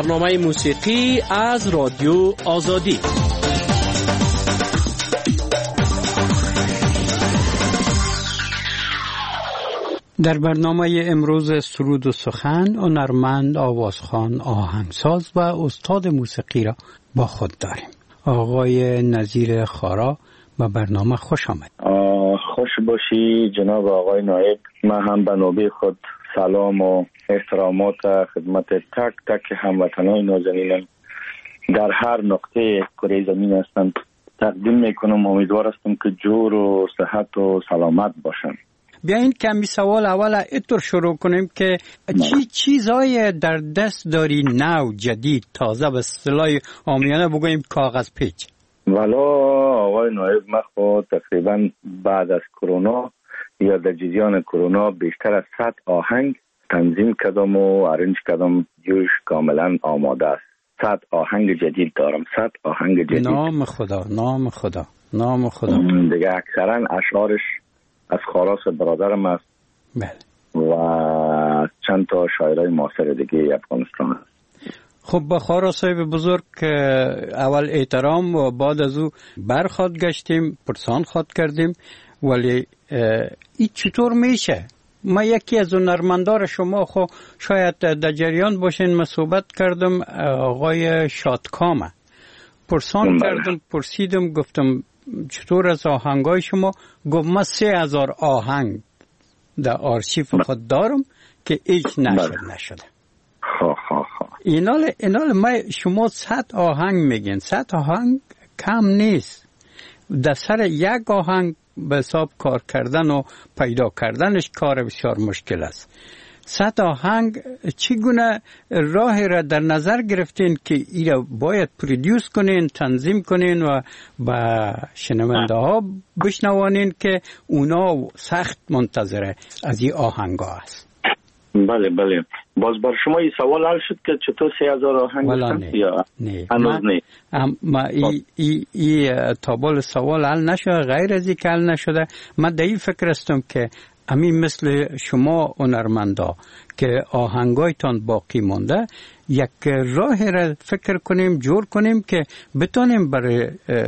برنامه موسیقی از رادیو آزادی. در برنامه امروز سرود و سخن هنرمند، آوازخوان، آهنگساز و استاد موسیقی را با خود داریم. آقای نظیر خارا به برنامه خوش آمد. خوش باشی جناب آقای نایب. من هم به نوبه خود سلام و احترامات خدمت تک تک هموطنان نازنینم در هر نقطه کره زمین هستند تقدیم میکنم. امیدوار هستم که جور و صحت و سلامت باشند. بیاین کمی سوال اول اینطور شروع کنیم که چی چیزای در دست داری نو، جدید، تازه، به اصطلاح عامیانه بگوییم کاغذ پیچ؟ والا آقای نایب، من خود تقریبا بعد از کرونا یا در جریان کرونا بیشتر از 100 آهنگ تنظیم کردم و ارنج کردم. جوش کاملا آماده است. 100 آهنگ جدید دارم. 100 آهنگ جدید. نام خدا، نام خدا، نام خدا. دیگه اکثرا اشعارش از خاراس برادرم است. بله. و چند تا شاعرای معاصر دیگه افغانستان است. خب به خاراس صاحب بزرگ اول احترام و بعد از او برخواد گشتیم، پرسان خواد کردیم، ولی این چطور میشه؟ ما یکی از هنرمندان شما خو شاید در جریان باشین، من صحبت کردم آقای شادکامه، پرسان کردم، پرسیدم، گفتم چطور از آهنگای شما؟ گفت من 3000 آهنگ در آرشیف خود دارم که هیچ نشده. اینال ما شما 100 آهنگ میگین. 100 آهنگ کم نیست. در سر یک آهنگ به حساب کار کردن و پیدا کردنش کار بسیار مشکل است. 100 آهنگ چگونه راهی را در نظر گرفتین که ایرا باید پرودیوس کنین، تنظیم کنین و با شنونده ها بشنوانین که اونا سخت منتظره از این آهنگ ها است؟ بله بله. باز بر شما این سوال حل شد که چطور 3000 آهنگ هستند یا هنوز نه؟ ما ای تابل سوال حل نشده، غیر از این که حل نشده. من در این فکر هستم که همین مثل شما هنرمندا که آهنگایتان باقی مونده، یک راه را فکر کنیم، جور کنیم که بتونیم برای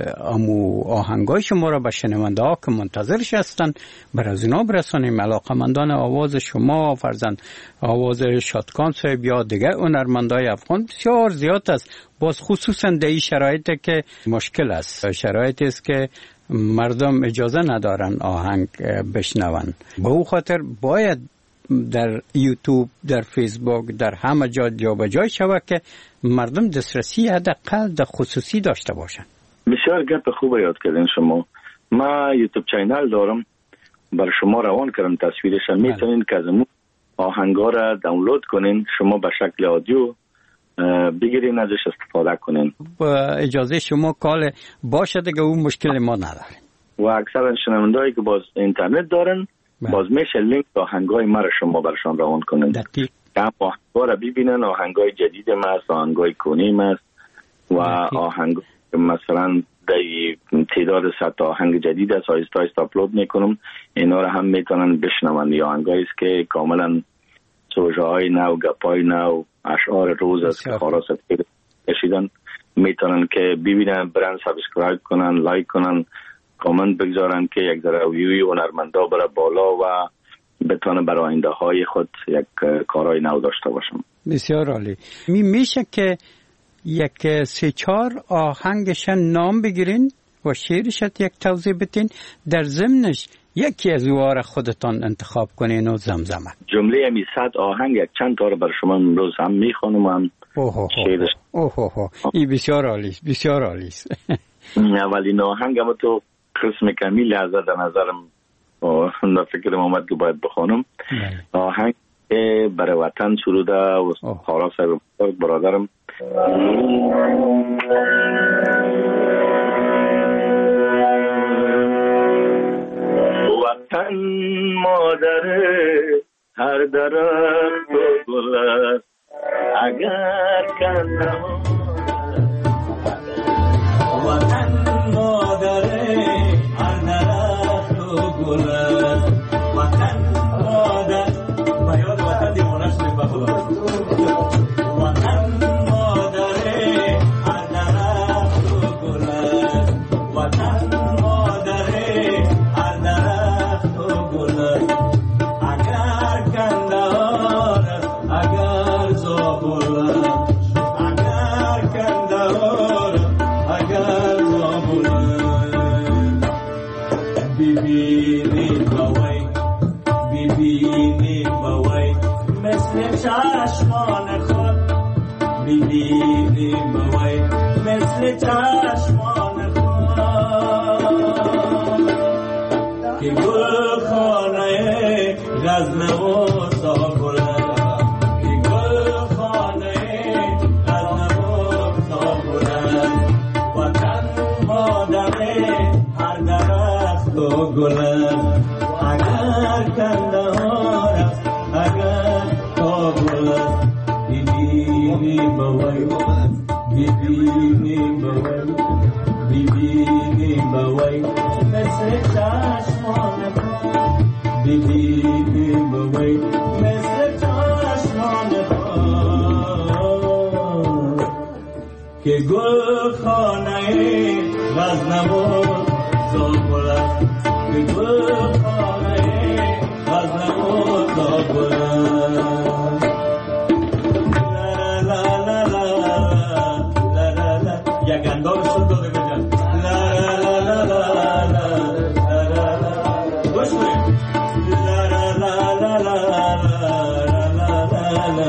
آهنگای شما را به شنونده ها که منتظرش هستن برای از اونا برسانیم. علاقمندان آواز شما، فرزند آواز شادکان صاحب یا دیگه هنرمندای افغان بسیار زیاد است. باز خصوصا در این شرایطی که مشکل است، شرایطی است که مردم اجازه ندارن آهنگ بشنون. به او خاطر باید در یوتیوب، در فیسبوک، در همه جا جابجا شود که مردم دسترسی حداقل در خصوصی داشته باشن. بسیار گپ خوب یاد کردین شما. ما یوتیوب چینل دارم، بر شما روان کردم تصویرش. میتونین که از اون آهنگا را دانلود کنین، شما به شکل آدیو بگیرین، ازش استفاده کنین. با اجازه شما کال باشه دیگه، اون مشکل ما نداریم. و اکثر شنوندهایی که باز اینترنت دارن باز میشه لینک آهنگای ما را شما برشان روان کنین. هم آهنگا را ببینن. آهنگای جدید ما است، آهنگای کنی ما است و آهنگ مثلا در تعداد 100 آهنگ جدید است آیسته آیسته اپلود میکنم. اینا را هم میتونن بشنون. یا آهنگایی است که کاملا سوژه های نو، گپای نو، اشعار روز است که خلاص کشیدن، میتونن که ببینن، برن سابسکرایب کنن، لایک کنن، کامنت بگذارن که یک ذره ویوی هنرمندا بره بالا و بتونه برای آینده های خود یک کارهای نو داشته باشم. بسیار عالی. میشه که یک 3-4 آهنگش نام بگیرین و شعرش یک توضیح بدین، در ضمنش یکی از اوها خودتان انتخاب کنین و زمزمه. جمله می 100 آهنگ یک چند تا رو بر شما امروز هم میخوانم و هم شعرش. این بسیار عالی، بسیار عالی است. اولین آهنگ هم تو قسم کمی لحظه در نظرم و فکرم آمد که باید بخوانم. آهنگ برای وطن سروده و خاراس صاحب برادرم. وطن مادر هر درخت و گل است، اگر کنم وطن مادر هر درخت و گل است، وطن مادر بیاد وطن دیوانش بخدا وطن مادر که گل خانه غزنوی ساگل است، که گل خانه غزنوی ساگل است. وطن مادر هر درخت و گل است، اگر کندهار است اگر کابل است. ببینی بوی ببینی بوی ببینی بوی مثل چشمان خود، ببینی بوی مثل چشمان خود. که گل خانه غزنوی ساگل است، که گل خانه غزنوی ساگل است. یک اندام شد داده بجن لا لا لا لا لا لا لا گوش کنیم لا لا لا لا لا لا لا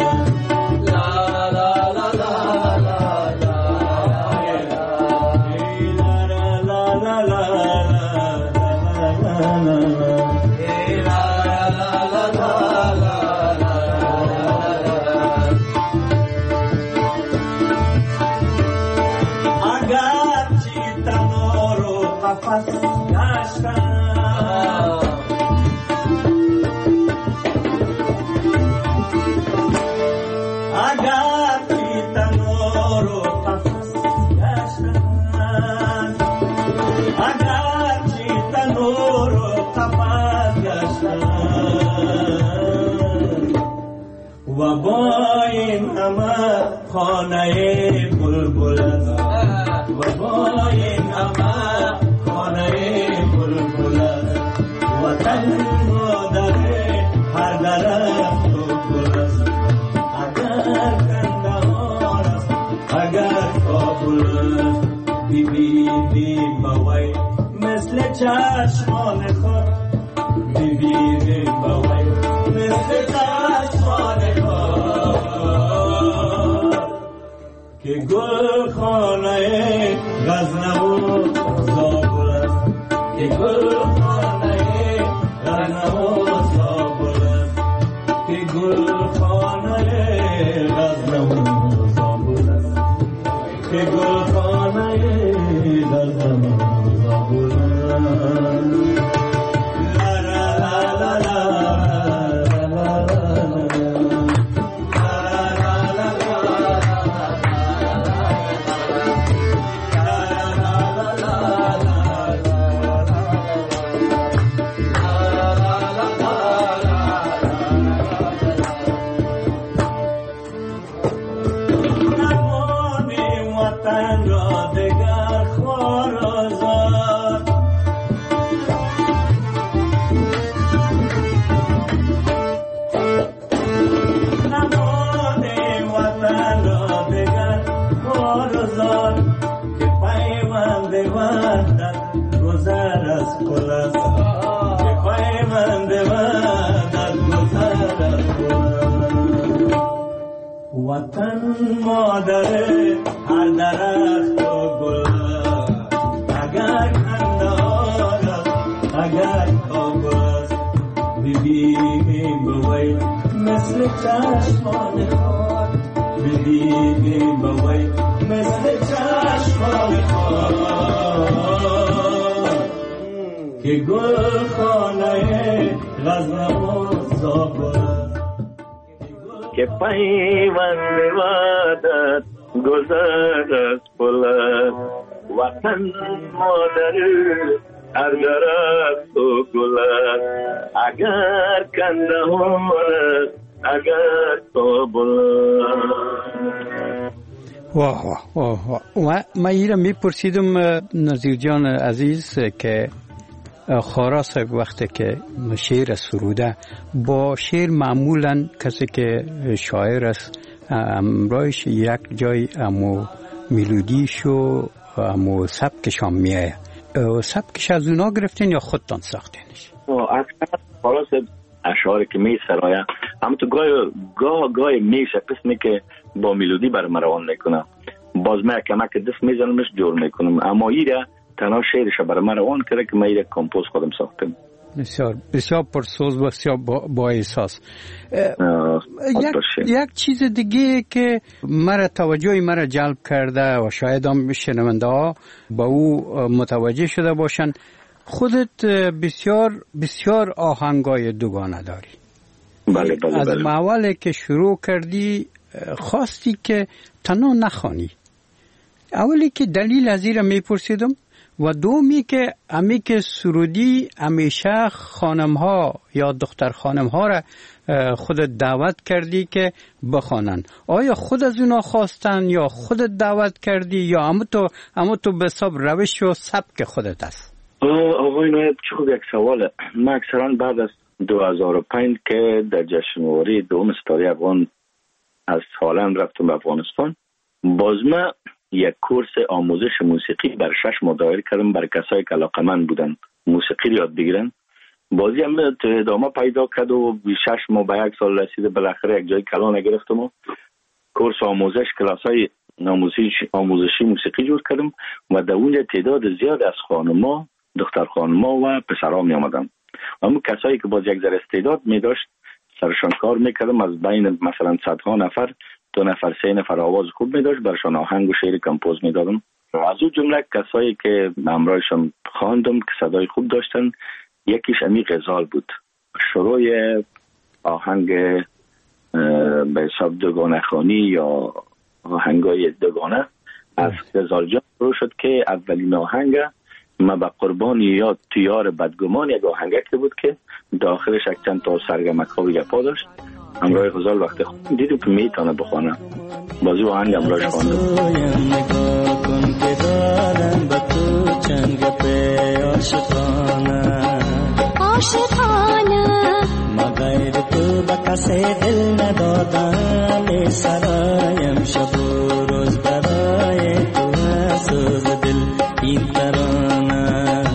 و با این همه خانه بلبل است، و با این همه خانه بلبل است. وطن مادر هر درخت و گل است، اگر کندهار است اگر کابل است. ببینی بوی مثل چشمان خود، ببینی بوی مثل چشمان خود. که گل خانه غزنوی ساگل است، که گل خانه غزنوی ساگل است، که گل خانه غزنوی ساگل است، که گل خانه غزنوی ساگل است. وطن مادر هر درخت و گل، اگر کندهار است اگر کابل است. ببینی بوی مثل چشمان خود، ببینی بوی مثل چشمان خود. که گل خانه غزنوی ساگل است، که پیوند وعدت گذر از پل است. وطن مادر هر درخت و گل است، اگر کندهار است اگر کابل است. واه واه واه. و من ایرا میپرسیدم نظیر جان عزیز که خاراس وقتی که شعر سروده با شعر معمولا کسی که شاعر است امرایش یک جای امو میلودیش و امو سبکش هم میایه. سبکش از اونا گرفتین یا خودتان ساختینش؟ اکثر خاراس اشعاری که می سرایه هم تو گاه میشه قسمی که با میلودی بر مروان میکنم، باز من کمک دست میزنمش جور میکنم. اما ایره تنها شعرش برای من روان کرده که من یک کمپوز خودم ساختم. بسیار بسیار پرسوز و بسیار با احساس. یک چیز دیگه که توجه مرا جلب کرده و شاید هم شنونده ها با او متوجه شده باشن، خودت بسیار بسیار آهنگای دوگانه داری. بله. از اولی که شروع کردی خواستی که تنها نخوانی. اولی که دلیل از این را میپرسیدم و دومی که امی که سرودی همیشه خانم ها یا دختر خانم ها را خودت دعوت کردی که بخوانن. آیا خود از اونا خواستن یا خودت دعوت کردی یا اما تو به حساب روش و سبک خودت است؟ آقای نایب چه خوب یک سواله. من اکثرا بعد از 2005 که در جشنواره دوم ستاره افغان از هالند رفتم به افغانستان، باز من یک کورس آموزش موسیقی بر 6 ماه دایر کردم برای کسایی که علاقه‌مند بودن موسیقی رو یاد بگیرن. بازی هم ادامه پیدا کرد و 6 ماه به 1 سال رسیده. بالاخره یک جای کلان گرفتم و کورس آموزش کلاسای آموزشی موسیقی جور کردم و در اونجا تعداد زیاد از خانم‌ها، دختر خانم‌ها و پسرها می آمدن. اما کسایی که باز یک ذره استعداد می داشت سرشان کار میکردم. از بین مثلا صدها نفر 2 نفر 3 نفر آواز خوب می داشت، برشان آهنگ و شعر کمپوز می دادم. از اون جمله کسایی که همراهشان خواندم که صدای خوب داشتن، یکیش امی غزال بود. شروع آهنگ به حساب دوگانه خوانی یا آهنگای دوگانه از غزال جان شروع شد که اولین آهنگ ما به قربان یاد تیار بدگمان یک آهنگه که بود که داخلش یک چند تا سرگمک ها و گپا داشت. همراه غزال وقتی دیدم که میتونه بخونه، بازی آهنگ همراهش خواندم. نگاه کن که دارم با تو چند گپ عاشقانه ما غیر تو به کسی دل ندادم. سرایم شب و روز برای تو سوز دل. این ترانه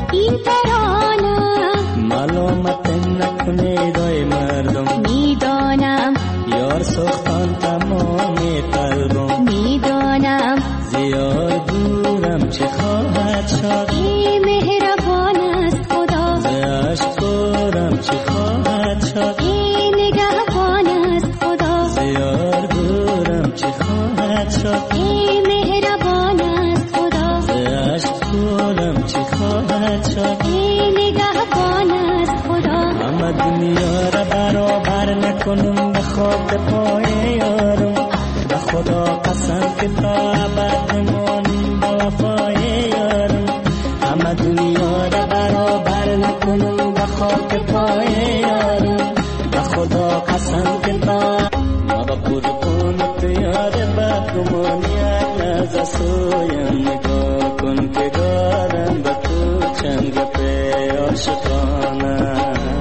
معلومت نکنه دای مردم. میدانم یار سختان تمام قلبم. میدانم زیاد دورم چه خواهد شد. ای مهربان است خدا. زیاش دورم چه خواهد شد. ای نگهبان است خدا. زیاد دورم چه خواهد شد. ای مهربان است خدا. زیاش دورم چه خواهد شد. ای نگهبان است خدا. همه دنیا را برابر نکنم به خاک پای یارم. به خدا قسم که تا ابد نمانم به وفای یارم. همه دنیا را برابر نکنم به خاک پای یارم. به خدا قسم که تا ما به قربان تو یار بدگمانی از سویم. نگاه کن که دارم به تو چند گپ عاشقانه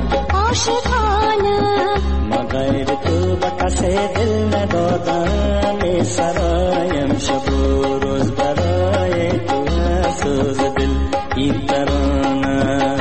ما غیر تو به کسی دل ندادم. سرایم شب و روز برای تو سوز دل. این ترانه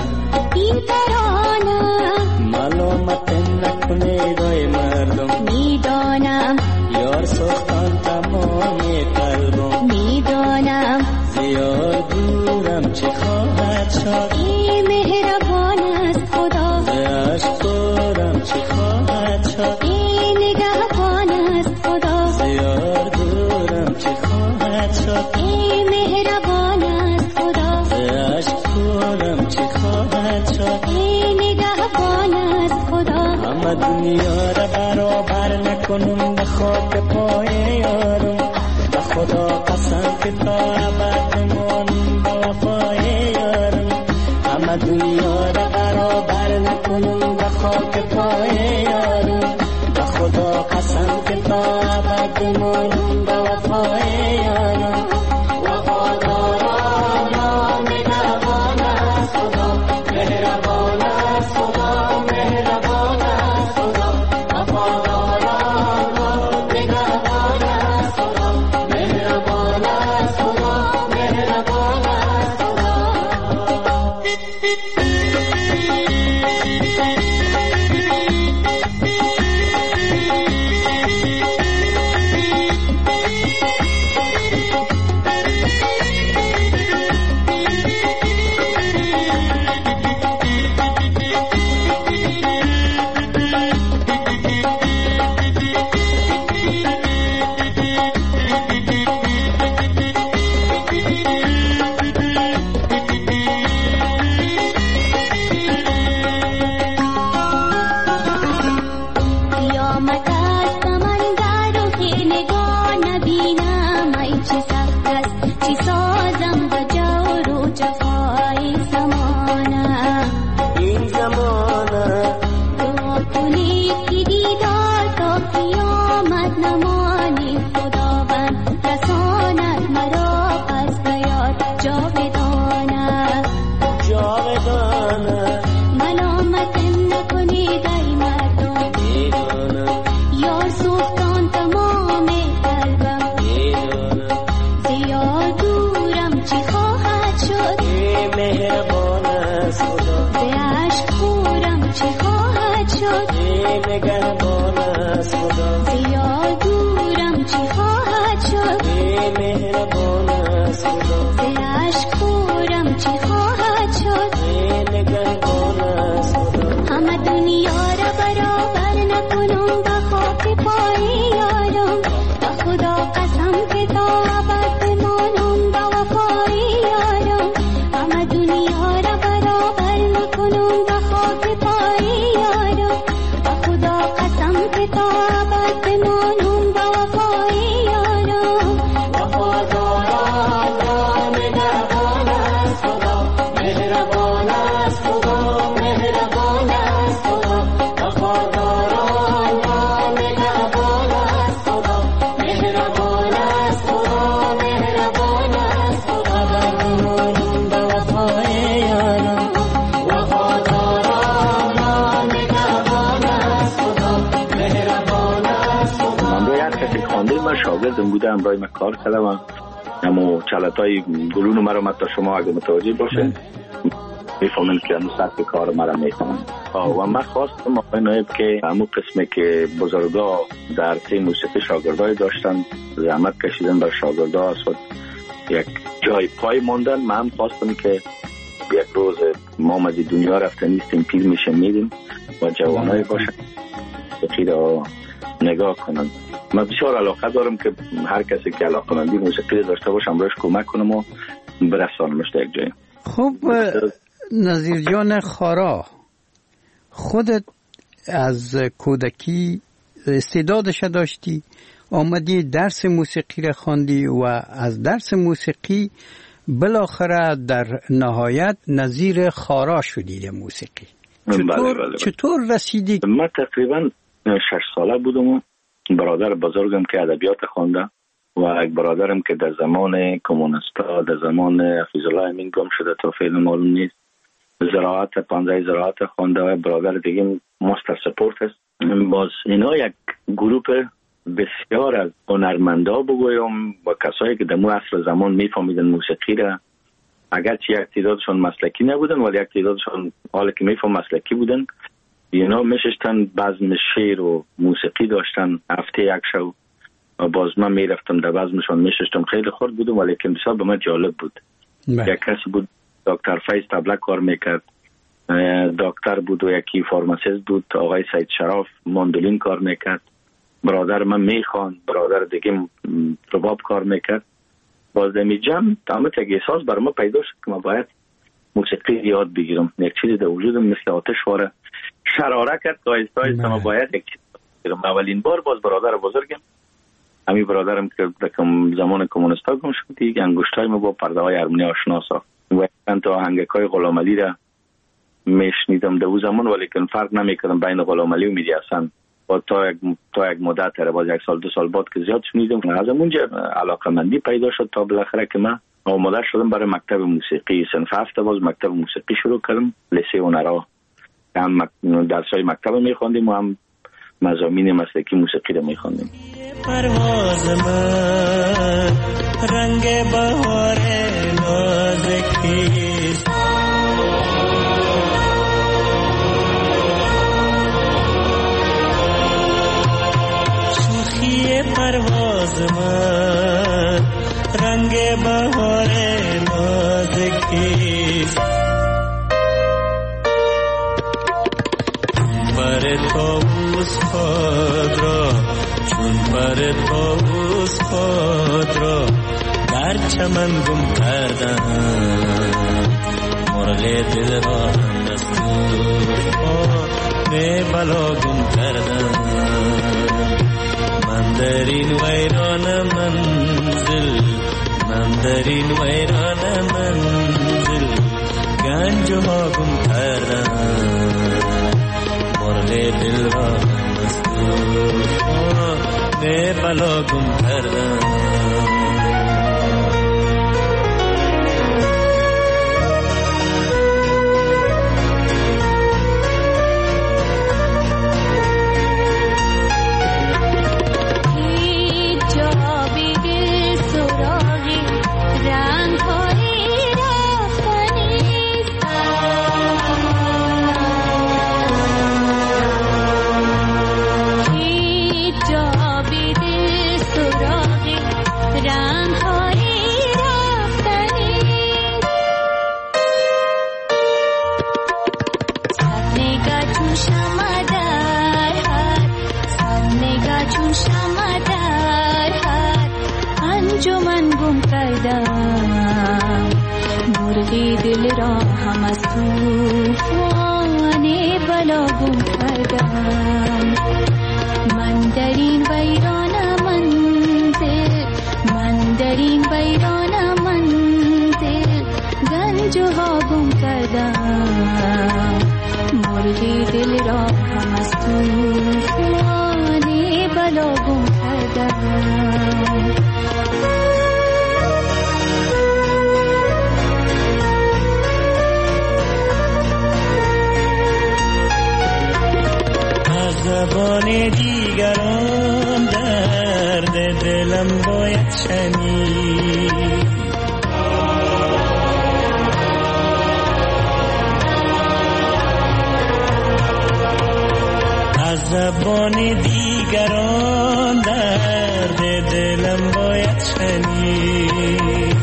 معلومت نکنه دای مردم. میدانم یار سختان تمام قلبم. میدانم زیاد دورم چه خواهد شد. ای مهربان است خدا. زیاش دورم چه خواهد شد. ای نگهبان است خدا. زیاد دورم چه خواهد شد. ای مهربان است خدا. زیاش دورم چه خواهد شد. ای نگهبان است خدا. همه دنیا را برابر نکنم به خاک پای یارم. به خدا قسم که تا ابد نمانم به وفای یارم. همه دنیا را برابر نکنم به خاک پای یارم. به خدا قسم که تا ابد نمانم به وفای یارم. وفادارانم نگهبان است خدا. مهربان است خدا. مهربان است خدا. وفادارانم نگهبان است خدا. مهربان است خدا. مهربان است خدا. مهربان است خدا به عشق خورم چه خواهد شد نگهبان است خدا زیاد دورم چه خواهد شد مهربان است خدا به عشق خورم چه خواهد شد نگهبان است خدا همه دنیا را برابر نکنم به خاک پای یارم به خدا قسم که تا ابد بمانم به وفای یارم همه دنیا را برابر نکنم به خاک پای یارم به خدا قسم که تا ابد بمانم به وفای یارم وفاداران نگهبان است خدا مهربان است خدا مهربان است خدا وفاداران نگهبان است خدا مهربان است خدا مهربان است خدا بمانم به وفای یارم وفاداران نگهبان است خدا مهربان است خدا من روی هر کسی خواندیم من شاگردم بودم برای من کار کردم اما چلتای گلون مرا مت شما اگه متوجه باشین میفهمین که اون سطح کار مرا میفهمن و من خواستم آقای نایب که همون قسمه که بزرگا در سی موسیقی شاگردای داشتن زحمت کشیدن بر شاگردا است یک جای پای موندن من هم خواستم که یک روز ما از دنیا رفته نیستیم پیر میشه میریم و جوانای باشن موسیقی را نگاه کنن من بسیار علاقه دارم که هر کسی که علاقه مندی موسیقی داشته باشم روش کمک کنم و برسانمش در یک جای. خب نظیر جان خارا خودت از کودکی استعدادش داشتی آمدی درس موسیقی را خواندی و از درس موسیقی بالاخره در نهایت نظیر خارا شدی موسیقی. چطور رسیدی؟ من تقریبا 6 ساله بودم و برادر بزرگم که ادبیات خوانده و یک برادرم که در زمان کمونیستا در زمان حفیظ الله امین گم شده تا فعلا معلوم نیست زراعت 15 زراعت خوانده و برادر دیگه ماستر سپورت است. باز اینا یک گروپ بسیار از هنرمندا بگویم و کسایی که در مو عصر زمان میفهمیدن موسیقی را اگرچه یک تعدادشون مسلکی نبودن ولی یک تعدادشون حالا که میفهم مسلکی بودن اینا میشستن بزم شعر و موسیقی داشتن هفته یک شو و باز من میرفتم در بزمشون میشستم خیلی خورد بودم ولی که بسیار به من جالب بود. یک کسی بود دکتر فیض تبلک کار میکرد دکتر بود و یکی فارماسیست بود آقای سید شراف ماندولین کار میکرد برادر من میخوان برادر دیگه رباب کار میکرد باز دمی جمع تمام یک احساس بر ما پیدا شد که ما باید موسیقی یاد بگیرم یک چیزی در وجودم مثل آتش واره شراره کرد آهسته آهسته ما باید یک چیز بگیرم. اولین بار باز برادر بزرگم همین برادرم که در زمان کمونیستا گم شد دیگه انگشتای ما با پرده های ارمنی آشنا ساخت و چند تا آهنگکای غلام علی را میشنیدم در اون زمان ولی که فرق نمیکردم بین غلام علی و مهدی حسن و تا یک مدت باز 1 سال 2 سال بعد که زیاد شنیدم از اونجا علاقه‌مندی پیدا شد تا بالاخره که من آماده شدم برای مکتب موسیقی صنف 7 باز مکتب موسیقی شروع کردم لیسه هنرا هم درسای مکتب میخواندیم و هم مضامین مسلکی موسیقی رو میخواندیم. پرواز من رنگ بهار نازکیست شوخی پرواز من رنگ بهار نازکیست پر طاووس خود را چون پر طاووس خود را در چمن گم کردم مرغ دل را هم دستور به بلا گم کردم من در این ویران منزل من در این ویران منزل گنج ها گم کردم مرغ دل را مستور به بلا گم کردم سراغی رنگ های رفتنی چون شمع در هر صد نگاه چون شمع در هر انجمن گم کردم مرغی دل را هم از طوفان بلا گم کردم من در این ویران منزل من در این ویران منزل گنج ها گم کردم مرغی دل را هم از طوفان بلا گم کردم زبان دیگران درد دلم باید شنید از زبان دیگران درد دلم باید شنید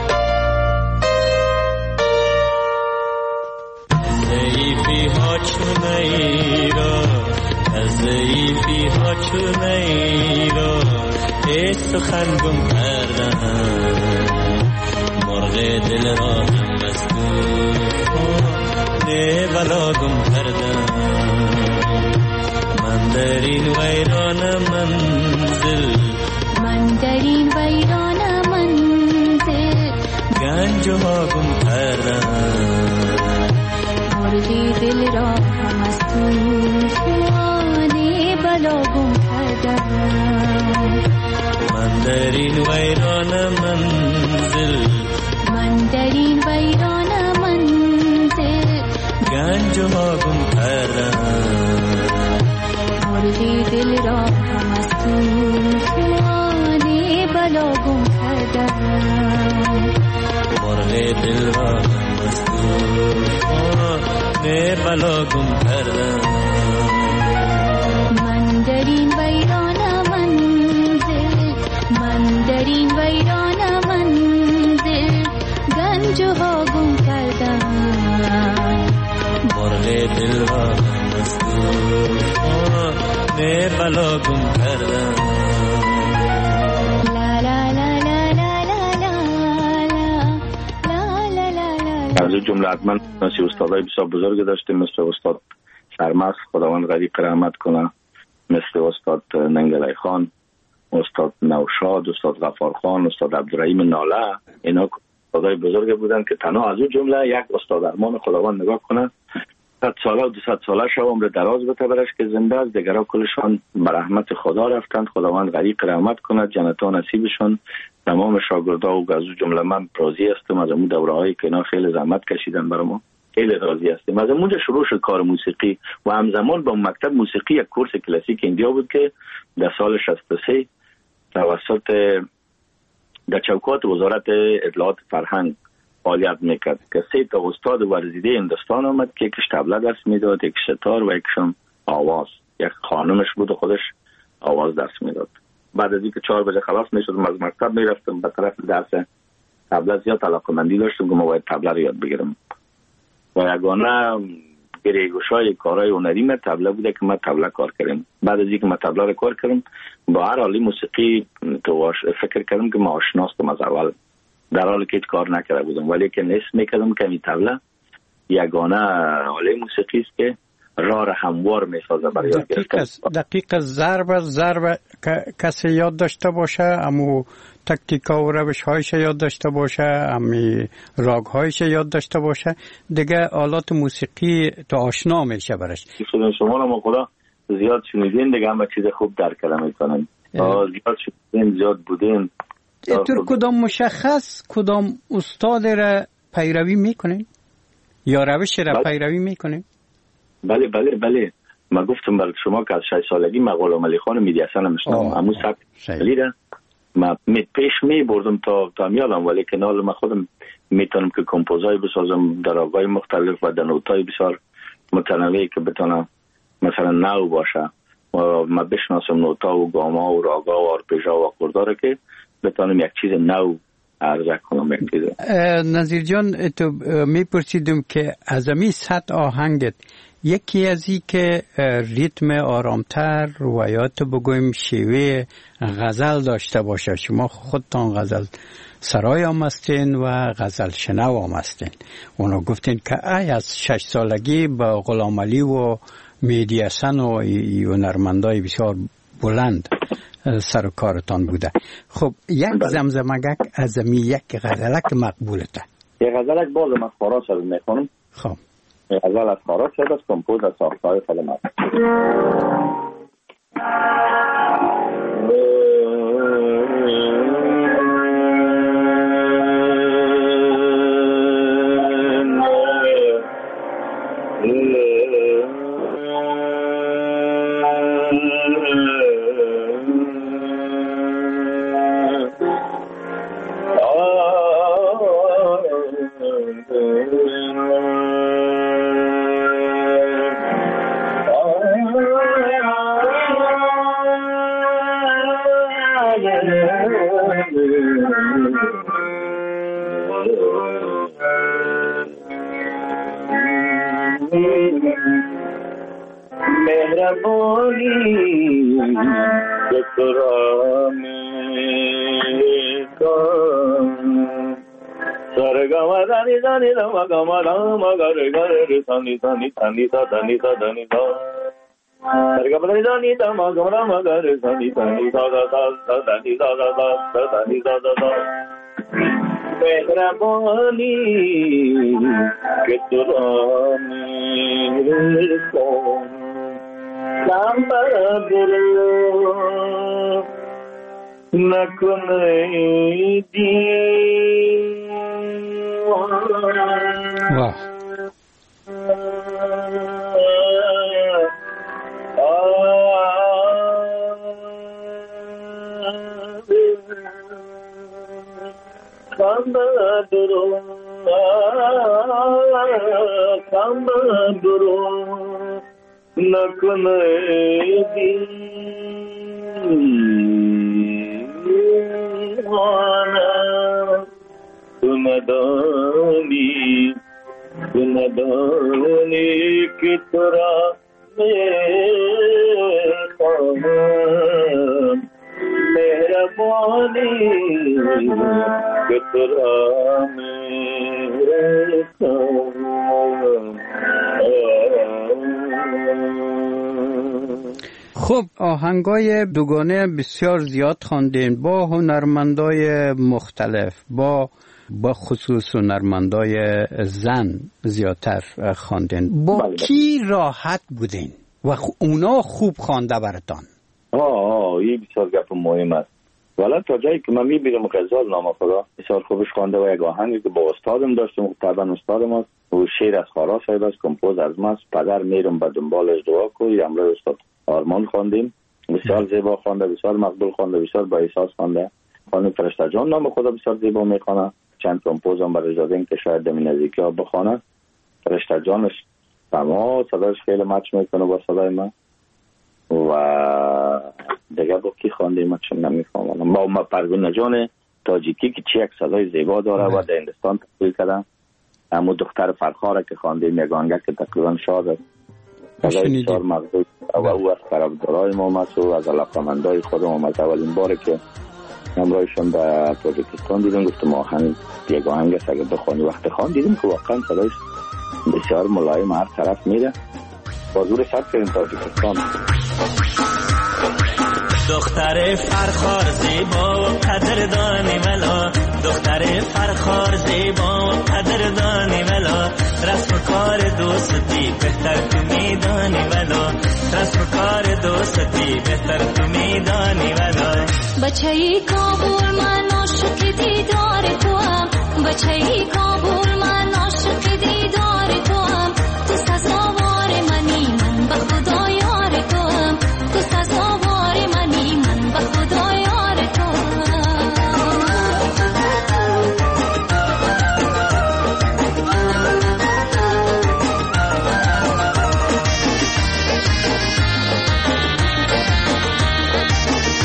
ضعیفی ها چونه ای را ضعیفی ها چونه ای را ای سخن گم کردم مرغ دل را هم از طوفان بلا گم کردم من در این ویران منزل من در این ویران منزل گنج ها گم کردم مرغی دل را هم از طوفان بلا گم کردم من در این ویران منزل من در این ویران منزل گنج ها گم کردم مرغی دل را هم از طوفان بلا گم کردم مرغ دل را هم از طوفان بلا گم کردم من در این ویران منزل من در این ویران منزل گنج ها گم کردم مرغ دل را هم از طوفان بلا گم کردم لا لا لا لا لا لا لا لا از جمله حتما نسی استادای بسیار بزرگ داشتیم مثل استاد سرمست خداوند غریق رحمت کنه مثل استاد ننگلای خان استاد نوشاد استاد غفار خان استاد عبدالرحیم ناله اینا استادای بزرگ بودن که تنها از اون جمله یک استاد ارمان خداوند نگاه کنه 100 ساله و 200 ساله شو عمر دراز بده برش که زنده است دیگرها کلشان به رحمت خدا رفتند خداوند غریق رحمت کنه جنتا نصیبشون تمام شاگردا و از اون جمله من راضی هستم از اون دوره‌هایی که اینا خیلی زحمت کشیدن برای ما خیلی راضی هستیم از اونجا شروع شد کار موسیقی و همزمان با مکتب موسیقی یک کورس کلاسیک ایندیا بود که در سال 63 توسط در چوکات وزارت اطلاعات فرهنگ فعالیت میکرد که 3 تا استاد ورزیده هندوستان آمد که یکیش طبله درس میداد یک ستار و یکشم آواز یک خانمش بود و خودش آواز درس میداد بعد از اینکه 4 بجه خلاص میشدم از مکتب میرفتم به طرف درس طبله زیاد علاقه‌مندی داشتم که ما باید طبله رو یاد بگیرم و یگانه گریگوشای کارهای هنری من طبله بوده که ما طبله کار کردیم بعد از اینکه ما طبله رو کار کردم با هر حالی موسیقی تو فکر کردم که ما آشناستم از اول در حالی که هیچ کار نکرده بودم ولی که نصف میکردم که این طبله یگانه حاله موسیقی است که راه هموار میسازه برای یاد گرفتن دقیق ضرب کسی یاد داشته باشه امو تکتیکا و روش هایش یاد داشته باشه امی راگ هایش یاد داشته باشه دیگه آلات موسیقی تو آشنا میشه برش شما رو ما خدا زیاد شنیدین دیگه همه چیز خوب درک میکنن زیاد شنیدین زیاد بودین اینطور کدام مشخص کدام استاد را پیروی میکنین یا روش را پیروی میکنین؟ بله بله بله ما گفتم برای شما که از 6 سالگی ما غلام علی خان میدی حسن میشنم همون سبک لیده ما پیش می بردم تا میادم ولی که نال ما خودم میتونم که کمپوزای بسازم در آوای مختلف و در نوتای بسیار متنوعی که بتونم مثلا نو باشه و ما بشناسم نوتا و گاما و راگا و آرپیژا و آکورداره که بتونم یک چیز نو عرضه کنم یک چیز. نظیر جان تو میپرسیدم که از امی 100 آهنگت یکی از این که ریتم آرامتر و یا تو بگویم شیوه غزل داشته باشه. شما خودتان غزل سرای هم هستین و غزل شنو هم هستین. اونا گفتین که از 6 سالگی با غلام علی و مهدی حسن و هنرمندای بسیار بلند سر و کارتان بوده. خب یک زمزمگک از یک غزلک مقبولته. یک غزلک باز من خارا شده میکنم. خب غزل از خارا شده از کمپوز از ساختهای فلمت. خب آهنگای دوگانه بسیار زیاد خواندین با هنرمندای مختلف، با خصوص هنرمندای زن زیادتر خواندین. با کی راحت بودین و اونا خوب خوانده براتان؟ این بسیار گپ مهم است. والا تا جایی که من میبینم غزال نام خدا بسیار خوبش خوانده و یک آهنگی که با استادم داشتم، طبعا استادم است و شعر از خارا صاحب است، کمپوز از ماست. پدر میرم به دنبالش دعا کوی امروز استاد آرمان خواندیم، بسیار زیبا خوانده، بسیار مقبول خوانده، بسیار با احساس خوانده. خانم فرشته جان نام خدا بسیار زیبا میخوانه. چند کمپوز هم برای دادیم که شاید در نزدیکی ها بخوانه. فرشته جانش تمام صداش خیلی مچ میکنه با صدای من. و دیگه با کی خواندیم من چون نمیفهمم. ما پروین جان تاجیکی که چه یک صدای زیبا داره و در هندوستان تحصیل کرده. اما دختر فرخاره که خواندیم یک آهنگ که تقریبا شاد است. صدای بسیار مقبول و او از طرفدارای ما است و از علاقه‌مندای خودم از اولین باره که همراهشون به تاجیکستان دیدم گفتم آهنگ یک آهنگ است اگه بخوانی. وقت خوان دیدم که واقعا صدایش بسیار ملایم هر طرف میره. بازور سر کردیم تاجیکستان. دختر فرخار زیبا و قدردانی ولا، دختر فرخار زیبا و قدردانی ولا، رسم کار دوستی بهتر تو میدانی ولا، رسم کار دوستی بهتر تو میدانی ولا. بچه‌ای کابل من عاشق دیدار توام، بچه‌ای کابل من عاشق دیدار توام، تو سزاوار منی من به خدا یار توام، تو سزاوار منی من به خدا یار توام.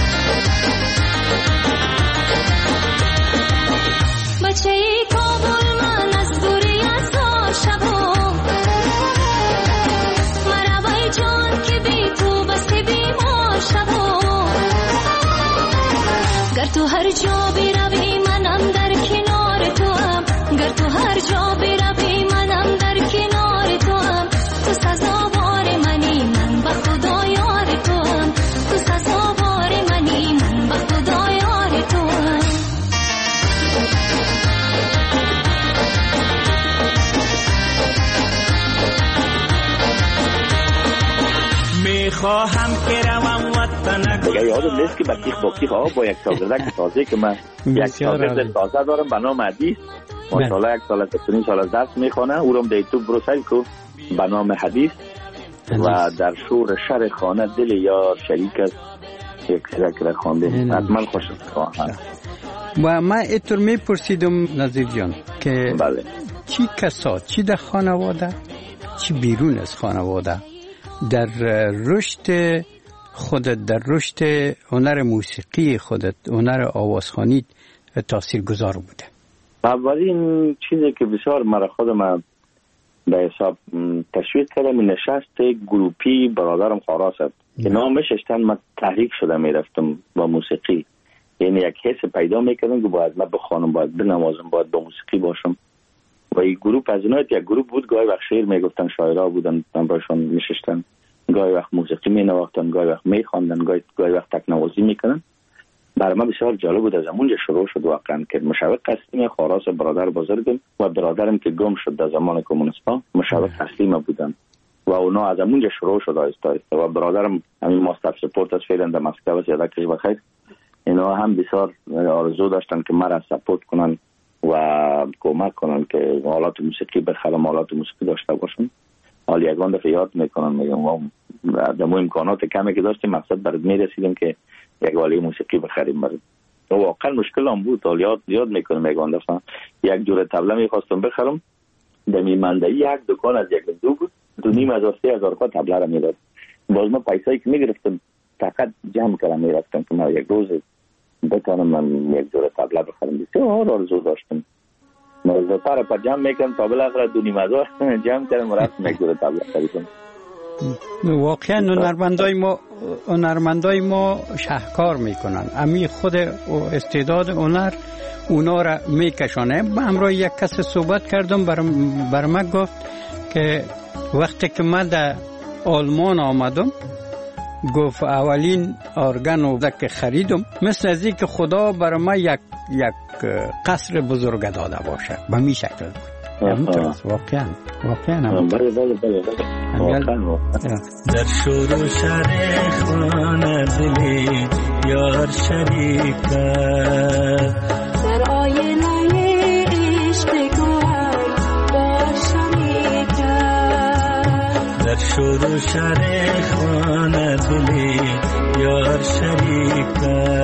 بچه‌ای کابل خواهم که روم وطن دیگه یادم نیست که با کیخ با یک شاگردک تازه که من یک شاگرد تازه دارم به نام حدیث ماشاءالله 1 سال تا 3 سال درس میخونه او رو در یوتیوب برو سرچ کن به نام حدیث و در شور شر خانه دل یار شریک است یک سرک خوانده حتما خوشم خواهم. و من اینطور میپرسیدم نظیر جان که بله چی کسا چی در خانواده چی بیرون از خانواده در رشد خودت در رشد هنر موسیقی خودت هنر آوازخوانی تاثیرگذار بوده؟ اولین چیزی که بسیار مرا خودم به حساب تشویق کردم این نشست گروپی برادرم خاراس است که نامش اشتن من تحریک شده میرفتم با موسیقی، یعنی یک حس پیدا میکردم که باید من بخوانم باید بنوازم باید با موسیقی باشم و این گروپ از اینها یک گروپ بود گاهی وقت شعر میگفتن شاعرها بودن من باشون میشستن گاهی وقت موسیقی مینواختن گاهی وقت میخواندن گاهی وقت تکنوازی میکنن. برای من بسیار جالب بود از اونجا شروع شد واقعا که مشوق قسیم خاراس برادر بزرگم و برادرم که گم شد در زمان کمونیستا مشوق قسیم بودن و اونا از اونجا شروع شد آهسته آهسته و برادرم همین ماستر سپورت از فعلا در مسکو است یادکش بخیر اینا هم بسیار آرزو داشتن که مرا سپورت کنن و کمک کنن که آلات موسیقی بخرم آلات موسیقی داشته باشم. حالا یگان دفعه یاد میکنن میگم در مو امکانات کمی که داشتیم مقصد برات میرسیدیم که یک آله موسیقی بخریم برات و واقعا مشکل هم بود. حالا یاد میکنم یگان دفعه یک جور طبله میخواستم بخرم در میمندهی یک دکان از یک دو بود 2,500-3,000 خود طبله را میداد. باز ما پیسایی که میگرفتم فقط جمع کردم میرفتم که من یک روز بتانم من یک جور طبله بخرم. بسیار آرزو داشتم موضوع پر جمع میکنم تا بالاخره 2,500 جمع کردم و رفتم یک جور طبله خریدم. واقعا هنرمندای ما شهکار میکنن امی خود استعداد هنر اونا را میکشانه. من همراه یک کس صحبت کردم بر من گفت که وقتی که من در آلمان آمدم گفت اولین ارگن رو که خریدم مثل از این که خدا بر من یک قصر بزرگ داده باشه به می شکل واقعا بله در شور و شر خانه دلی یار شریک در آینه عشق گوهر با شریک در شور و شر خانه دلی یار شریک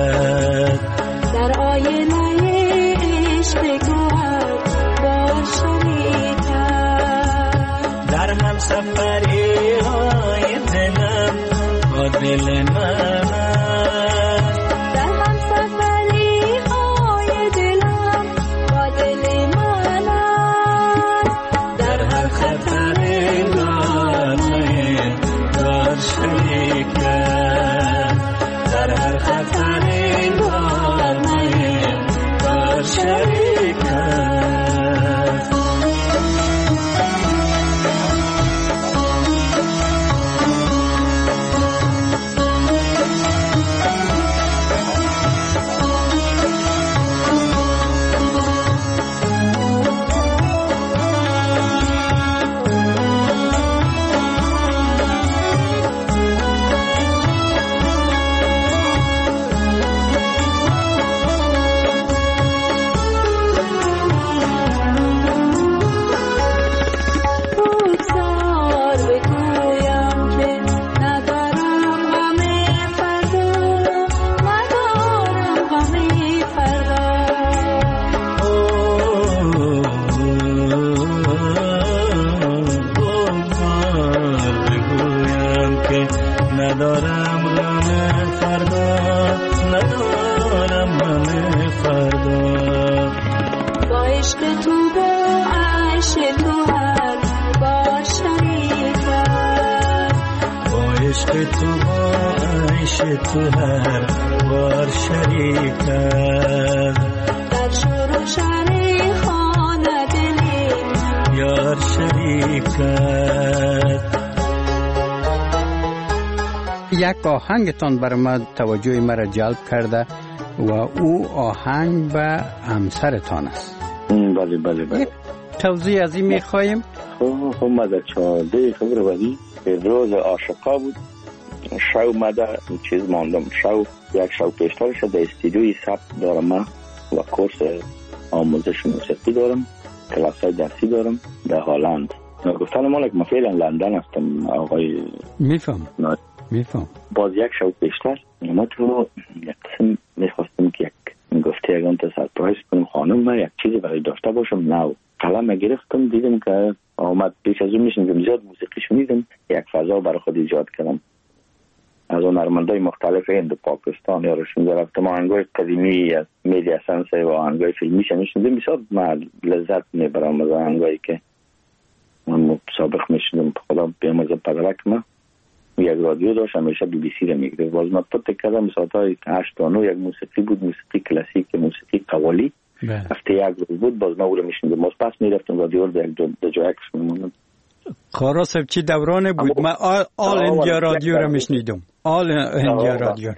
در آینه عشق گوهر با شریک در هم سفری های دلم با دل من در هم سفری های دلم با دل من در هر خطر گامه دار شریک در هر خطر گامه دار شریک تو هر بار شریک در شور و شر خانه دلی یار شریک. یک آهنگتان بر من توجه مرا جلب کرده و او آهنگ به همسرتان است. بله توضیح از این میخواییم. خب ما در 14 فوریه روز عاشقا بود شو مده چیز ماندم. یک شو پیشترش در استودیوی ثبت دارم من و کورس آموزش موسیقی دارم، کلاس های درسی دارم در هلند. گفتن مالک ما فعلا لندن هستم آقای. میفهم. باز یک شو پیشتر ما تو یک قسم میخواستم که یک گفته اگه تا سرپرایز کنم خانم من یک چیزی برای داشته باشم. نو قلم گرفتم دیدم که آمد پیش از اون میشنیدم زیاد موسیقی شنیدم، یک فضا برای خود ایجاد کردم. از اون هنرمندای مختلف هند و پاکستان یا رشون رفتم آهنگای قدیمی از میدی اسنس و آهنگای فیلمی شنیدم. بسیار من لذت میبرم از آهنگایی که من سابق میشنیدم. خدا بیامرزه پدرک من یک رادیو داشت همیشه BBC رو میگرفت. باز من پت کردم ساعتای 8 تا 9 یک موسیقی بود، موسیقی کلاسیک، موسیقی قوالی. هفته یک روز بود باز من او رو میشنیدم. باز پس میرفتم رادیو رو در جایکش میموندم. خارا صاحب چی دورانه بود؟ من آل اندیا رادیو رو میشنیدم. آل اندیا رادیو.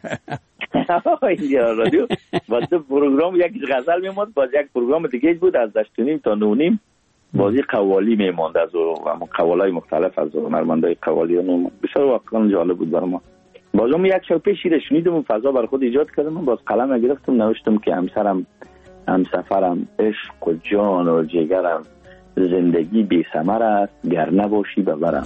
اندیا رادیو. باز پروگرام یک غزل میموند، باز یک پروگرام دیگه بود از 8:30 تا 9:30 بازی قوالی میموند از قوالای مختلف از هنرمندای قوالی میموند. بسیار واقعا جالب بود برام. بازم یک شب پیش شنیدم و فضا برای خود ایجاد کردم. باز قلم گرفتم نوشتم که همسفرم عشق و جان و جگرم، زندگی بی ثمر است گر نباشی ببرم.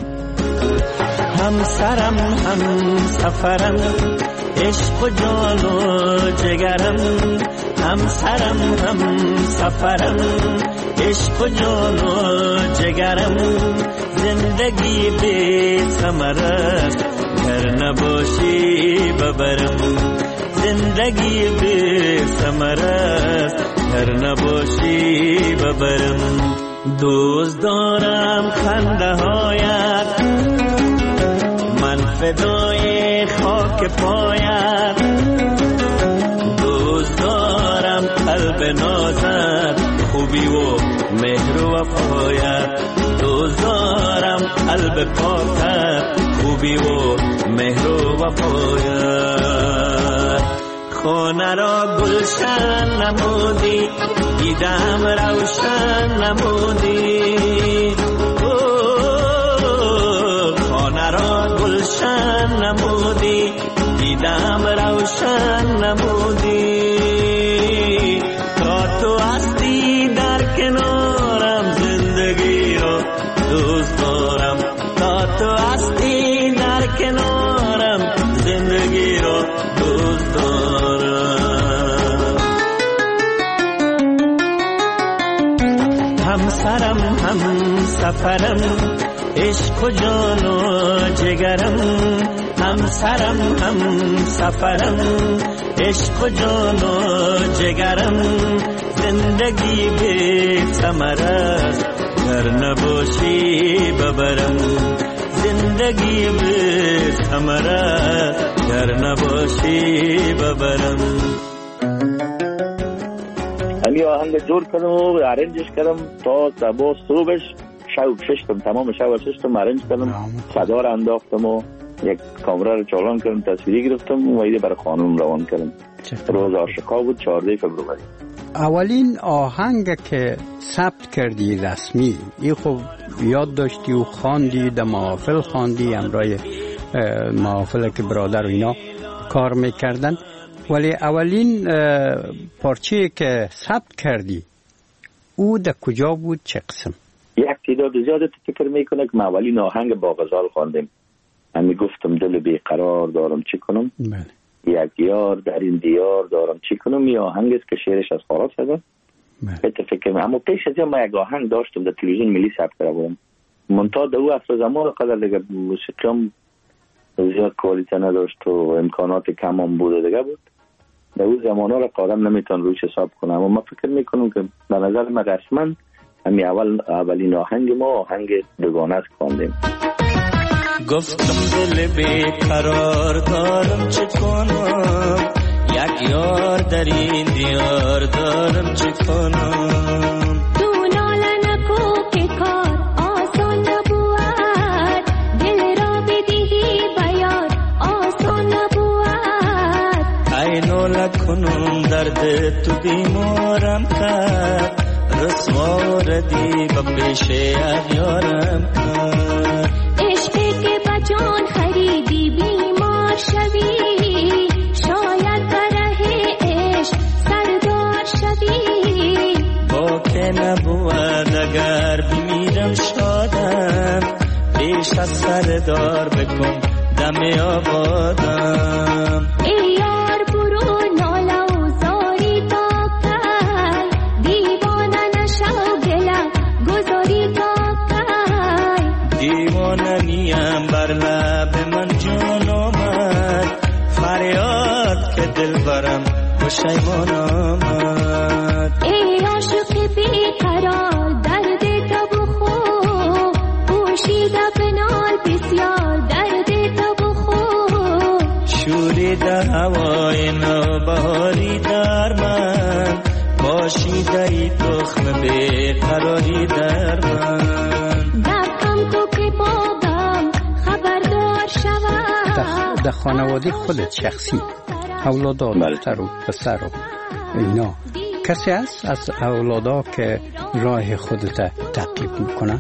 همسرم همسفرم عشق و جان و جگرم، همسرم همسفرم عشق و جان و جگرم، زندگی بی ثمر است گر نباشی ببرم، زندگی بی ثمر است گر نباشی ببرم. دوست دارم خنده هایت، من فدای خاک پایت، دوست دارم قلب نازت، خوبی و مهر و وفایت، دوست دارم قلب پاکت، خوبی و مهر و وفایت. خانه را گلشن نمودی، دیدم روشن نمودی، خانه را گلشن نمودی، دیدم روشن نمودی. تا تو هستی در کنارم، زندگی رو دوست دارم. تا تو هستی در کنارم، زندگی رو دوست دارم. همسرم همسفرم عشق و جان و جگرم، همسرم همسفرم عشق و جان و جگرم، زندگی بی ثمر است گر نباشی ببرم، زندگی بی ثمر است گر نباشی ببرم. همی آهنگ جور کردم و ارنجش کردم تا صبح صبحش ششتم، تمام شب ششتم ارنج کردم، صدا را انداختم و یک کامera رو چالان کردم، تصویری گرفتم و ایده برای خانم روان کردم. روز عاشقا بود 14 فبروری. اولین آهنگ که ثبت کردی رسمی ای خب یاد داشتی و خواندی، در محافل خواندی، همراه محافل که برادر و اینا کار میکردن، ولی اولین پارچه که ثبت کردی او در کجا بود، چه قسم؟ یک تعداد زیاده فکر میکنه که من اولین آهنگ با غزال خواندم. من گفتم دل بیقرار دارم چی کنم، یک یار در این دیار دارم چی کنم. یه آهنگ است که شعرش از خارات شده. فکر اما پیش از این من یک آهنگ داشتم در تلویزیون ملی ثبت کرده بودم، منتها در او اصل زمان قدر دیگه موسیقیم زیاد کوالیته نداشت و امکانات کم هم بود دیگه بود. در او زمانا را قادم نمیتون روش حساب کنم، اما من فکر میکنم که به نظر من رسما همین اولین آهنگ ما آهنگ دوگانه است خواندیم. گفتم دل بیقرار دارم چه کنم، یک یار در این دیار دارم چه کنم. تو ناله نکو که کار آسان نبود، دل را بدهی بیار آسان نبود. ای ناله کنم درد تو بیمارم کرد، رسوا ردی با پیش یارم کرد. عشقی که بجان خریدی بیمار از سردار بکن دم آبادم. ای یار برو ناله و زاری تا کی، دیوانه نشو دلم گذاری تا کی. دیوانه نیم بر لب من جان آمد، فریاد که دل برم پشیمان آمد. ای عاشق بیقرار درد تو بخو، پوشیده بنال بسیار درد تو بخو. شوریده هوای نوبهاری در من، باشیده ای تخم بیقراری در من. دفعم تو که بابم خبردار شود. در خانواده خودت شخصی اولادا دختر و پسر و اینا کسی هست از اولادا که راه خودت تعقیب میکنه؟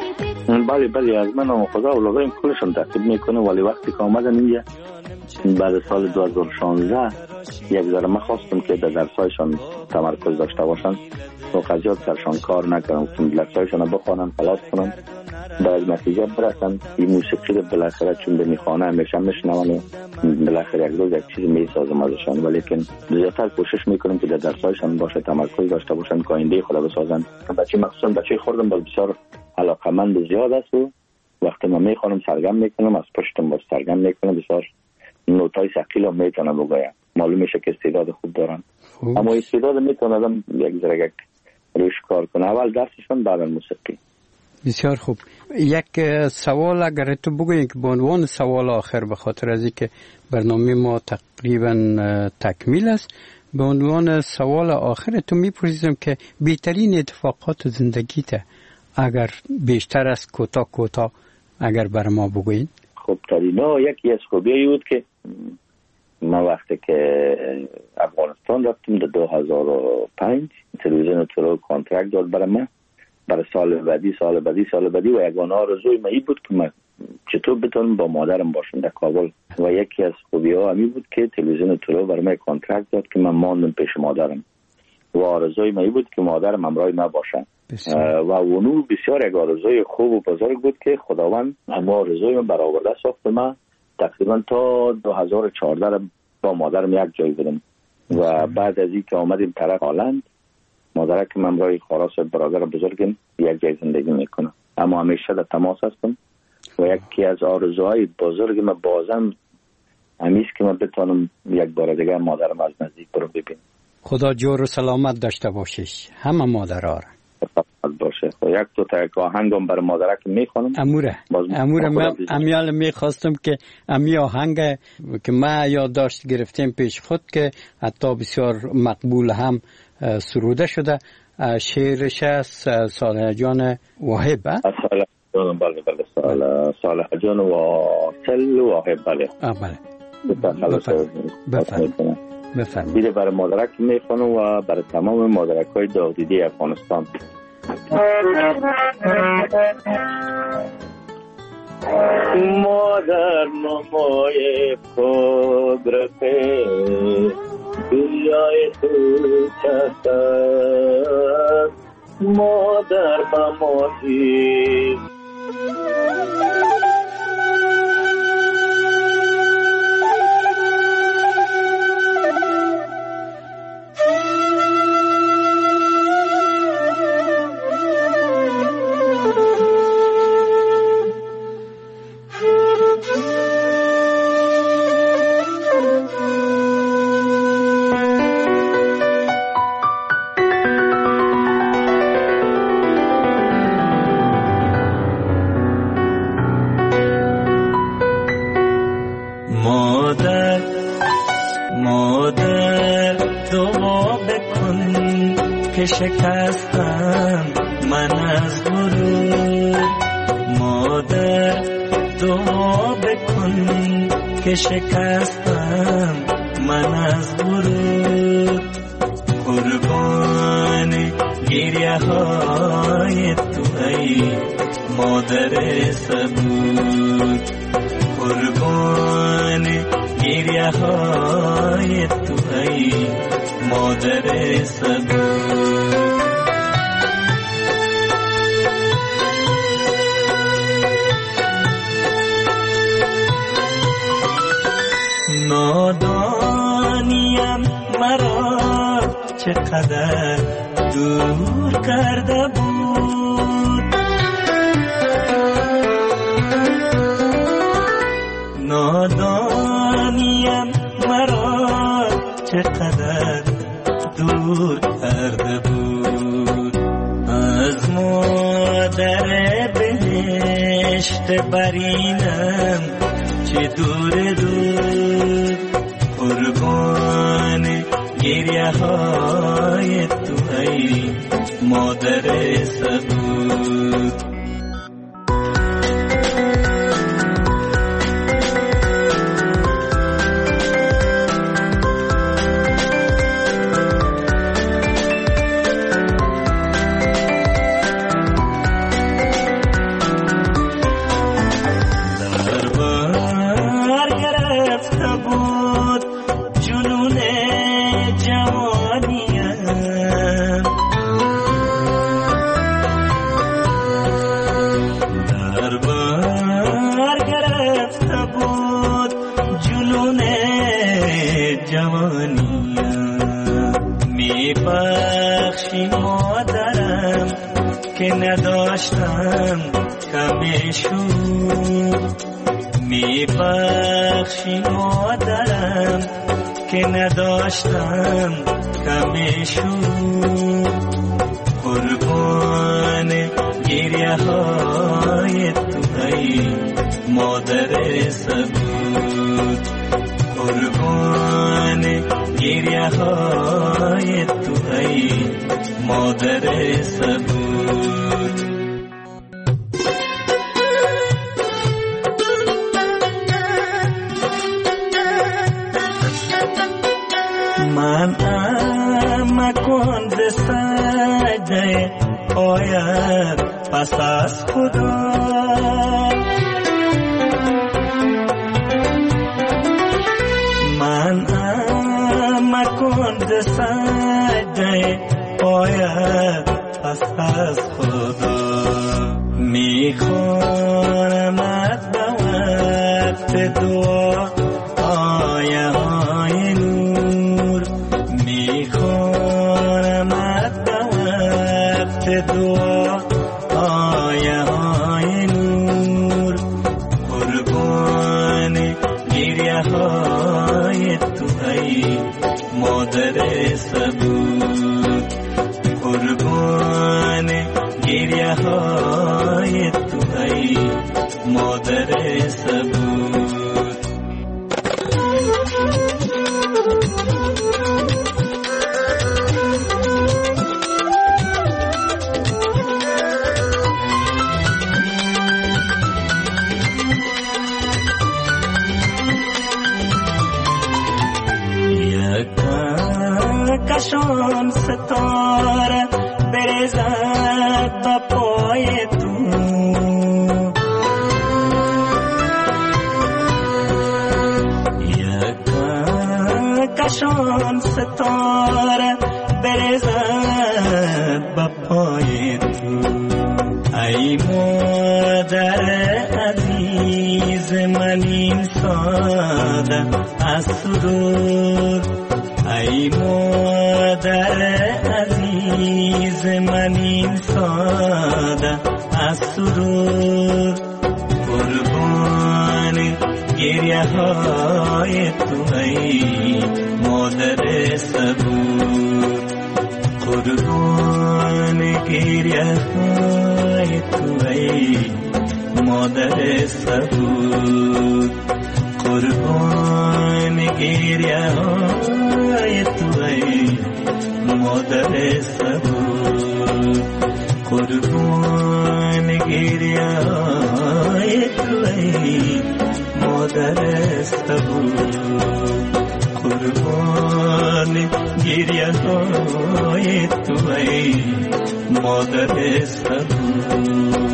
بله از من و خدا اولادایم کلشون تعقیب میکنه، ولی وقتی که آمدن اینجا بعد سال 2016 یک ذره من خواستم که در درسایشان تمرکز داشته باشن و قضیات سرشان کار نکنم که درسایشان بخوانن خلاص کنن باید نتیجه برسن. این موسیقی رو بالاخره چون به میخوانه همیشه میشنون، بالاخره یک روز یک چیز میسازم ازشان، ولی که زیادتر کوشش میکنم که در درسایشان باشه، تمرکز داشته باشن که آینده خود بسازن. بچه مخصوصا بچه خوردم باز بسیار علاقمند زیاد است و وقتی من میخوانم سرگرم میکنم، از پشتم باز سرگرم میکنم، بسیار نوتای ثقیل هم میتونم بگویم. معلوم میشه که استعداد خوب دارن، اما استعداد میتونه آدم یک ذره روش کار کنه. اول درسشون بعد موسیقی. بسیار خوب. یک سوال اگر تو بگویی که به عنوان سوال آخر، به خاطر از اینکه برنامه ما تقریبا تکمیل است، به عنوان سوال آخر تو میپرسیدم که بهترین اتفاقات زندگیت اگر بیشتر از کوتاه اگر بر ما بگویین. خب ترینا یکی از خوبیایی بود که ما وقتی که افغانستان رفتیم در 2005 تلویزیون تورو کانترکت داد برای من برای سال بعدی و یگانه آرزوی من این بود که من چطور بتونم با مادرم باشم در کابل و یکی از خوبی‌ها همین بود که تلویزیون تورو برای من کانترکت داد که من ماندم پیش مادرم و آرزوی من این بود که مادرم همراه من باشه و اونو بسیار یک آرزوی خوب و بزرگ بود که خداوند اما آرزوی من برآورده ساخت. من تقریبا تا 2014 با مادرم یک جای بودم و بعد از این که آمدیم طرف هالند، مادرک من برای خاراس برادر بزرگم یک جای زندگی میکنه، اما همیشه در تماس هستم و یکی از آرزوهای بزرگ من بازم همیشه که من بتونم یک بار دیگه مادرم از نزدیک برو ببینم. خدا جور و سلامت داشته باشیش همه مادرها را. باشه. یک دو تا آهنگم برای مادرک میخونم. اموره من امیال میخواستم که امی آهنگ که ما یادداشت گرفتیم پیش خود که حتی بسیار مقبول هم سروده شده، شعرش است صالح جان واحب. بله صالح جان واصل واحب. بله بفرمایید. دیده برای مادرک میخونم و برای تمام مادرک های داغدیده افغانستان. مادر نمای قدرت دنیای تو چست، مادر بمادی شکستم من از غرور، مادر دعا بکن که شکستم من از غرور. قربان گریه های تو ای مادر صبور، قربان گریه های تو ای مادر صبور. چقدر دور کرده بود. نادانیم مرا چقدر دور کرده بود. از مادر بهشت برینم چه دور دور. قربان گریه های تو ای مادر صبور. نداشتم کمیشون می بخشی مادرم که نداشتم کمیشون. قربان گریه های تو ای مادر صبور. قربان گریه های تو ای مادر صبور. من مکن ز سجده آید پس از خدا. من مکن ز سجده آید پس از خدا. میخوانم از به وقت دعا آیه های نور. میخوانم از به وقت دعا آیه های نور. قربان گریه های تو ای مادر صبور. قربان گریه های تو ای مادر صبور. کشان ستاره بریزد با پای تو. کشان ستاره بریزد با پای تو. ای مادر عزیز من این ساده از سرور. ای مادر عزیز من این ساده از سرور. قربان گریه های تو ای مادر صبور. قربان گریه های تو ای مادر صبور. قربان گریه های تو ای مادر صبور. قربان گریه های تو ای مادر صبور. قربان گریه های تو ای مادر صبور.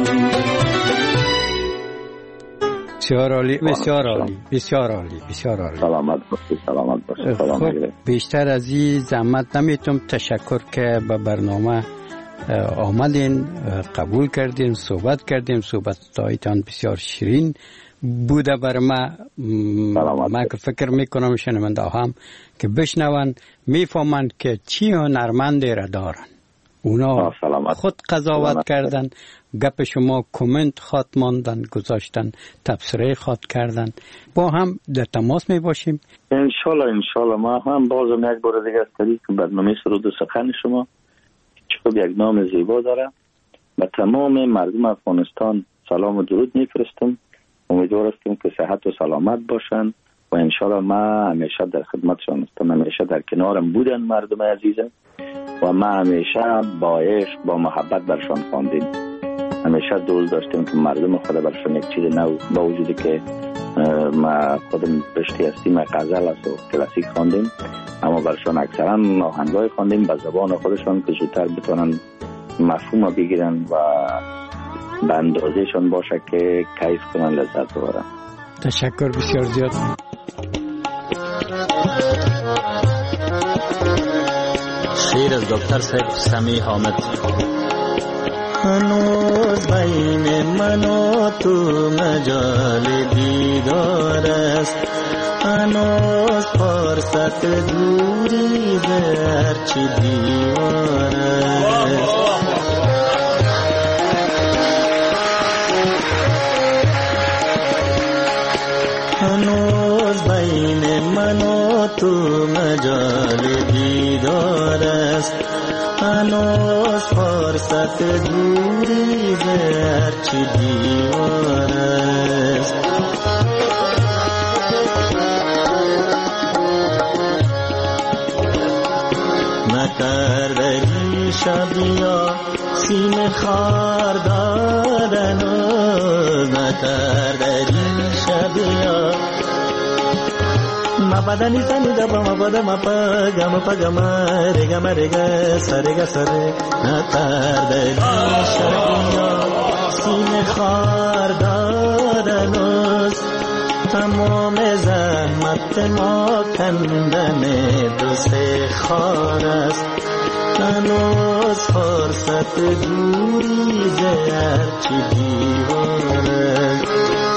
بسیار عالی، بسیار عالی، بسیار عالی، بسیار عالی. سلامت باشید، سلامت باشید. خب بیشتر از این زحمت نمیتونم تشکر که به برنامه آمدین، قبول کردین، صحبت کردیم. صحبت‌هایتان بسیار شیرین بوده بر من که فکر میکنم شنونده هم که بشنون میفهمند که چی هنرمندی را دارن. اونا خود قضاوت کردن، گپ شما کامنت خواد ماندن، گذاشتن، تبصره خواد کردن. با هم در تماس می باشیم انشالله. ما هم بازم یک بار دیگه از طریق برنامه سرود و سخن شما چوب یک نام زیبا داره و تمام مردم افغانستان سلام و درود میفرستم. امیدوار هستیم که صحت و سلامت باشن و انشالله ما همیشه در خدمتشان هستم. همیشه در کنارم بودن مردم عزیزم و ما همیشه با عشق با محبت برشان خواندیم. همیشه دوست داشتیم که مردم خود برشان یک چیز نو، با وجودی که ما خودم رشته هستیم غزل است و کلاسیک خواندیم، اما برشان اکثرا آهنگای خواندیم به زبان خودشان که زودتر بتونن مفهوم بگیرن و به اندازهشان باشه که کیف کنن، لذت ببرن. تشکر بسیار زیاد. شعر از دکتر صاحب سمی حامد. هنوز بین من و تو مجال دیدار است، هنوز فرصت دوری هرچی دیوار است. هنوز بین من و تو مجال دیدار است، هنوز فرصت دوری هرچی دیوار است. نکردی شبیا سینه خار دادن، نکردی شبیا مپدنی سنی دبا مپد مپگم رگم رگ سرگ سره. نکردی شبیا سینه خار دادن، تمام زحمت ما کندن دو سه خار است. هنوز فرصت دوری هرچی دیوار است.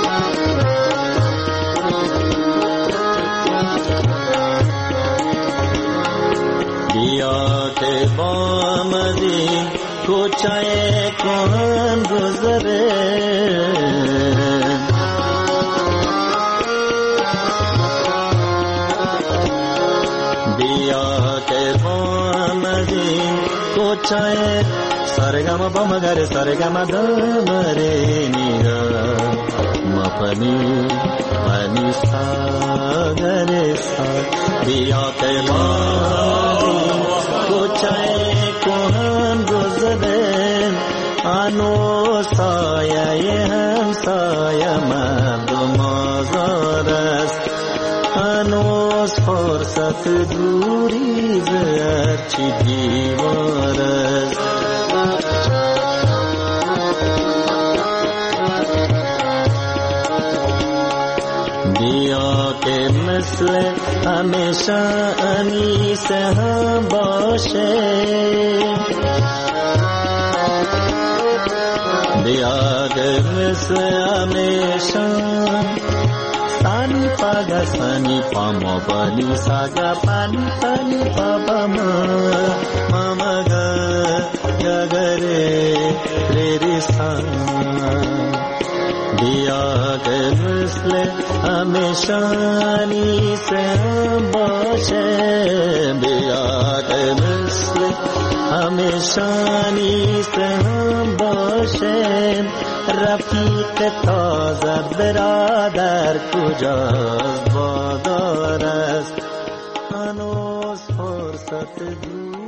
بیا که با مزی کوچه کن گذره، بیا که با مزی کوچه سرگم با مگر سرگم دمره نیگا مپنی پنی ساگر سا. بیا که با کوچه کن گذره، آنو سایه هم سایه مردم آزار است. هنوز فرصت دوری هرچی دیوار است. بیا که مثل همیشه انیس هم باشه، بیا که مثل همیشه Sani paga sani pama pani saga pani pani papa mama ga ga re re re sa. Diya ke misle hamesha ni se bashe, diya ke misle hamesha ni se bashe. رفیق تازه برادر کجاست بادار است، هنوز فرصت دور